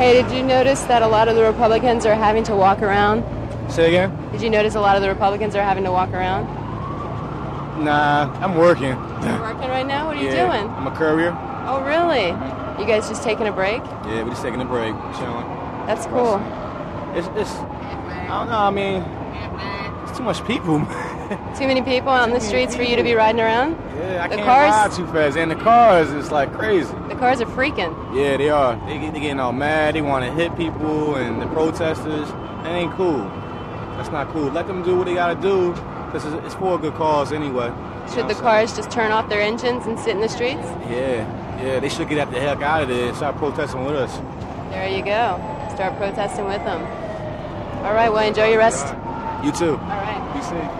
Hey, did you notice that a lot of the Republicans are having to walk around? Say again? Did you notice a lot of the Republicans are having to walk around? Nah, I'm working. You're working right now? What are you Yeah, doing? I'm a courier. Oh, really? You guys just taking a break? Yeah, we're just taking a break, chilling. That's cool. It's I don't know, I mean, it's too much people. Too many people on the streets for you to be riding around? Yeah, I The can't cars- ride too fast. And the cars is like crazy. The cars are freaking. Yeah, they are. They getting all mad. They want to hit people and the protesters. That ain't cool. That's not cool. Let them do what they got to do because it's for a good cause anyway. Should the cars just turn off their engines and sit in the streets? Yeah, they should get the heck out of there and start protesting with us. There you go. Start protesting with them. All right, well, enjoy your rest. You too. All right. Be safe.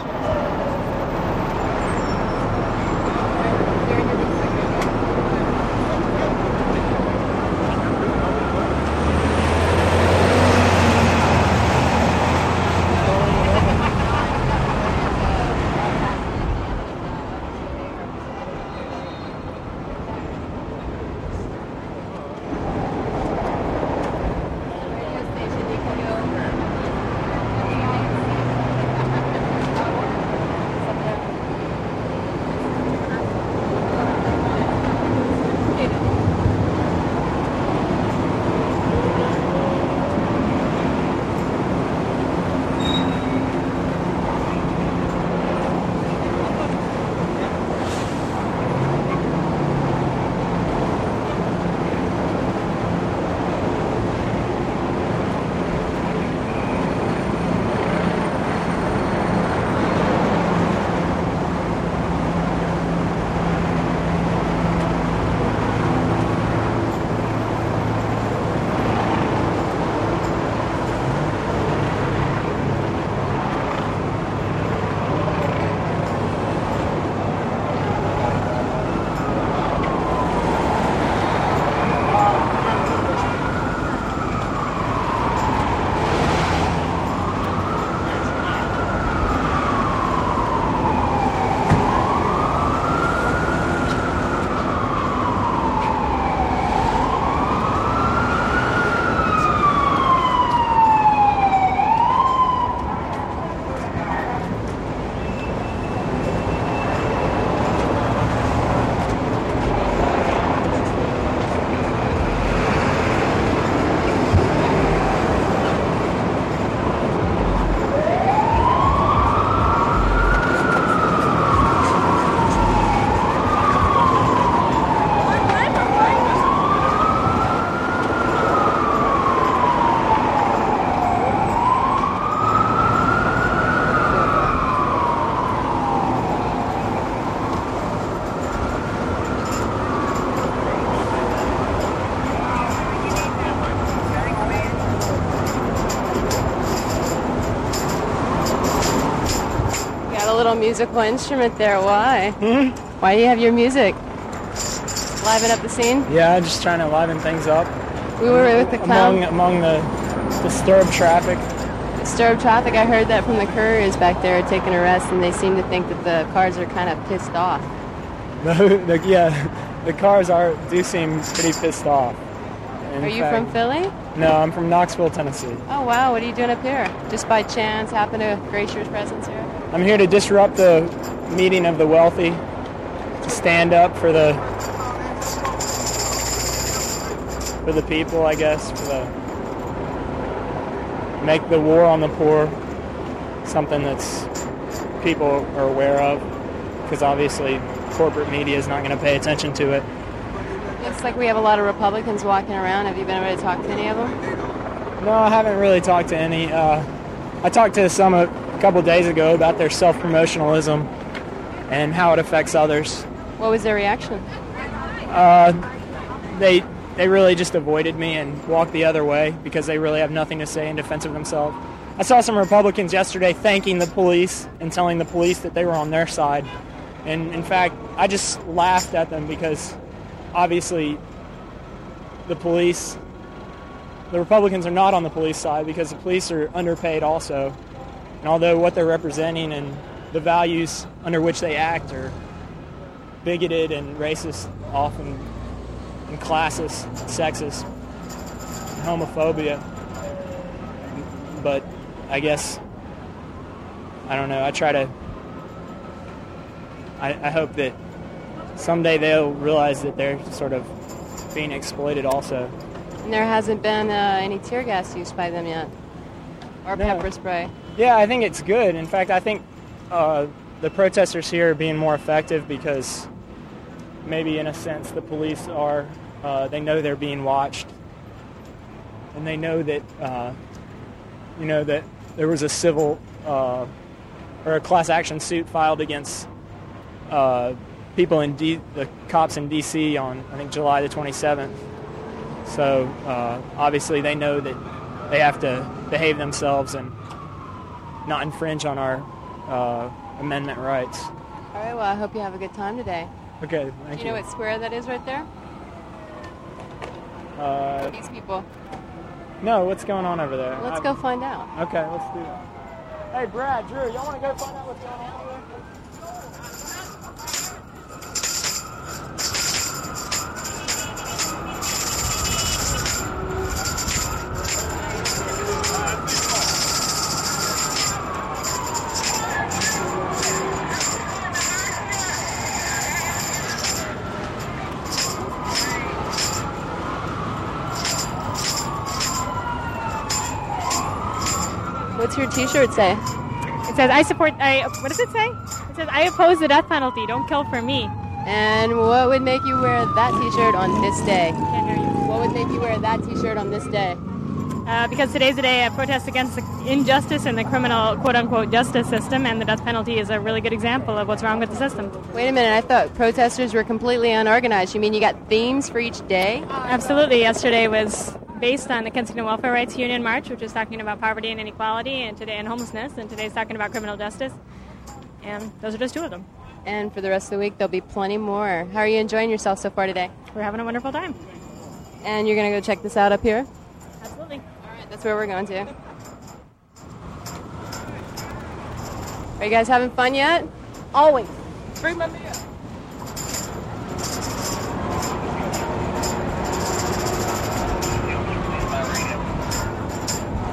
Musical instrument there. Why? Why do you have your music? Liven up the scene? Yeah, just trying to liven things up. We were with the clown. Among the disturbed traffic. Disturbed traffic. I heard that from the couriers back there taking a rest, and they seem to think that the cars are kind of pissed off. The cars do seem pretty pissed off. Are you from Philly? No, I'm from Knoxville, Tennessee. Oh, wow. What are you doing up here? Just by chance happen to grace your presence here? I'm here to disrupt the meeting of the wealthy, to stand up for the people, I guess, make the war on the poor something that's people are aware of, because obviously corporate media is not going to pay attention to it. Looks like we have a lot of Republicans walking around. Have you been able to talk to any of them? No, I haven't really talked to any. I talked to some a couple days ago about their self-promotionalism and how it affects others. What was their reaction? They really just avoided me and walked the other way because they really have nothing to say in defense of themselves. I saw some Republicans yesterday thanking the police and telling the police that they were on their side. And in fact, I just laughed at them because obviously the Republicans are not on the police side because the police are underpaid also. And although what they're representing and the values under which they act are bigoted and racist often and classist, sexist, homophobia. But I guess, I don't know, I hope that someday they'll realize that they're sort of being exploited also. And there hasn't been any tear gas used by them yet, or pepper spray. Yeah, I think it's good. In fact, I think the protesters here are being more effective because maybe in a sense the police are, they know they're being watched, and they know that, that there was a civil or a class action suit filed against people the cops in D.C. on, I think, July the 27th. So obviously they know that they have to behave themselves and not infringe on our amendment rights. All right, well, I hope you have a good time today. Okay, thank you. Do you know what square that is right there? These people. No, what's going on over there? Let's go find out. Okay, let's do that. Hey, Brad, Drew, y'all want to go find out what's going on over there? What's your T-shirt say? It says, what does it say? It says, I oppose the death penalty. Don't kill for me. And what would make you wear that T-shirt on this day? Can't hear you. What would make you wear that T-shirt on this day? Because today's the day of protest against the injustice in the criminal, quote-unquote, justice system, and the death penalty is a really good example of what's wrong with the system. Wait a minute, I thought protesters were completely unorganized. You mean you got themes for each day? Absolutely. Yesterday was based on the Kensington Welfare Rights Union March, which is talking about poverty and inequality, and today and homelessness, and today's talking about criminal justice. And those are just two of them. And for the rest of the week, there'll be plenty more. How are you enjoying yourself so far today? We're having a wonderful time. And you're going to go check this out up here? Absolutely. All right, that's where we're going to. Are you guys having fun yet? Always. Bring my beer.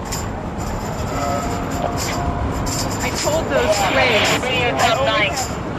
I told those strays.